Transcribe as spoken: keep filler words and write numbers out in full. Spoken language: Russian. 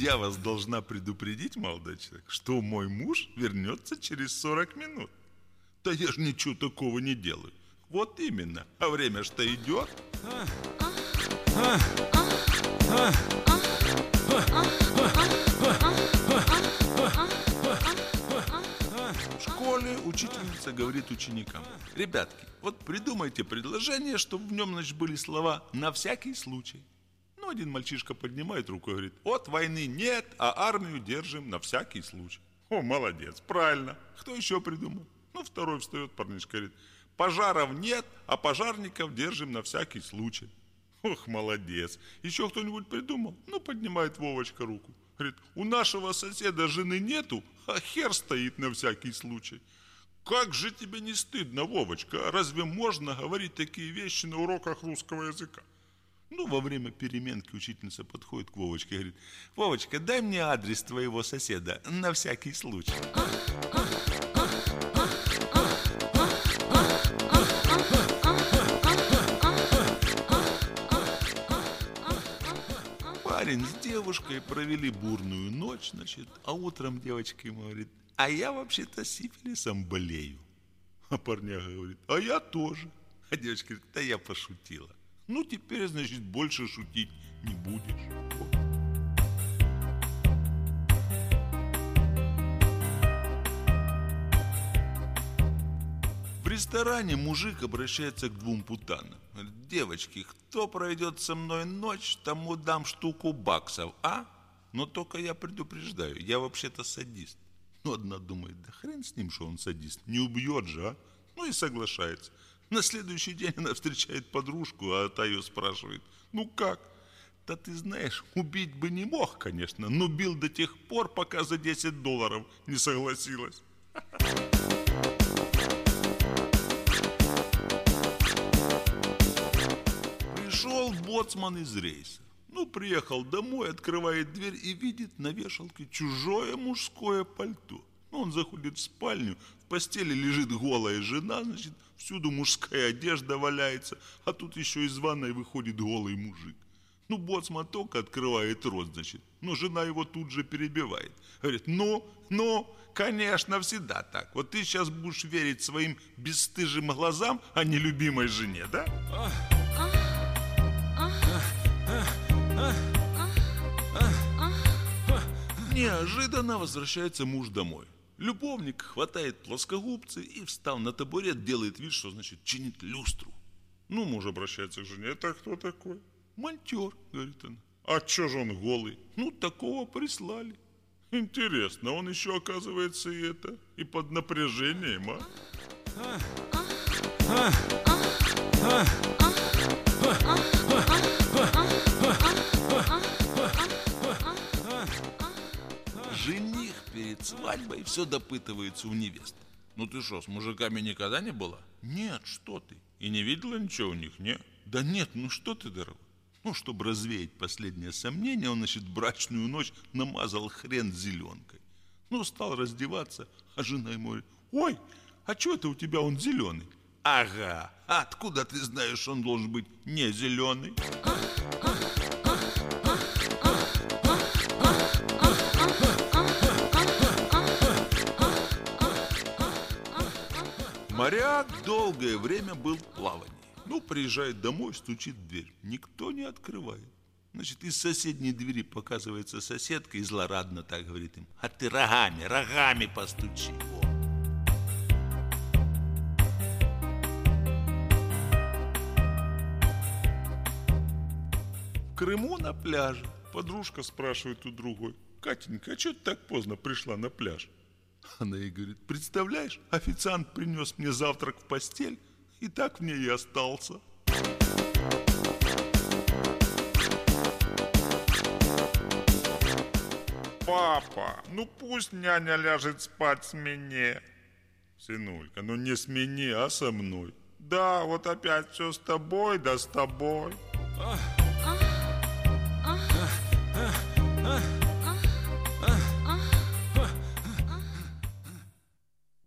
Я вас должна предупредить, молодой человек, что мой муж вернется через сорок минут. Да я же ничего такого не делаю. Вот именно. А время что идет. В школе учительница говорит ученикам: ребятки, вот придумайте предложение, чтобы в нем, значит, были слова «на всякий случай». Ну, один мальчишка поднимает руку и говорит: вот войны нет, а армию держим на всякий случай. О, молодец, правильно. Кто еще придумал? Ну, второй встает парнишка, говорит: пожаров нет, а пожарников держим на всякий случай. Ох, молодец. Еще кто-нибудь придумал? Ну, поднимает Вовочка руку. Говорит: у нашего соседа жены нету, а хер стоит на всякий случай. Как же тебе не стыдно, Вовочка? Разве можно говорить такие вещи на уроках русского языка? Ну, во время переменки учительница подходит к Вовочке и говорит: Вовочка, дай мне адрес твоего соседа на всякий случай. Парень с девушкой провели бурную ночь, значит, а утром девочка ему говорит: а я вообще-то сифилисом болею. А парняга говорит: а я тоже. А девочка говорит: да я пошутила. Ну, теперь, значит, больше шутить не будешь. В ресторане мужик обращается к двум путанам. Говорит: девочки, кто проведет со мной ночь, тому дам штуку баксов, а? Но только я предупреждаю, я вообще-то садист. Ну, одна думает: да хрен с ним, что он садист, не убьет же, а? Ну и соглашается. На следующий день она встречает подружку, а та ее спрашивает: ну как? Да ты знаешь, убить бы не мог, конечно, но бил до тех пор, пока за десять долларов не согласилась. Пришел боцман из рейса. Ну, приехал домой, открывает дверь и видит на вешалке чужое мужское пальто. Ну, он заходит в спальню, в постели лежит голая жена, значит, всюду мужская одежда валяется, а тут еще из ванной выходит голый мужик. Ну, боцман только открывает рот, значит, но жена его тут же перебивает. Говорит: ну, ну, конечно, всегда так. Вот ты сейчас будешь верить своим бесстыжим глазам, а не любимой жене, да? Неожиданно возвращается муж домой. Любовник хватает плоскогубцы и, встав на табурет, делает вид, что, значит, чинит люстру. Ну, муж обращается к жене: это кто такой? Монтер, говорит она. А че же он голый? Ну, такого прислали. Интересно, он еще, оказывается, и это, и под напряжением, а? Жених перед свадьбой все допытывается у невесты. Ну ты что, с мужиками никогда не была? Нет, что ты? И не видела ничего у них, нет? Да нет, ну что ты, дорогой? Ну, чтобы развеять последнее сомнение, он, значит, брачную ночь намазал хрен зеленкой. Ну, стал раздеваться, а жена ему говорит: ой, а что это у тебя он зеленый? Ага, а откуда ты знаешь, что он должен быть не зеленый? Моряк долгое время был в плавании. Ну, приезжает домой, стучит в дверь. Никто не открывает. Значит, из соседней двери показывается соседка и злорадно так говорит им: а ты рогами, рогами постучи. О. В Крыму на пляже подружка спрашивает у другой: Катенька, а что ты так поздно пришла на пляж? Она ей говорит: представляешь, официант принес мне завтрак в постель, и так в ней и остался. Папа, ну пусть няня ляжет спать с меня. Сынулька, ну не с меня, а со мной. Да, вот опять все с тобой, да с тобой. Ах.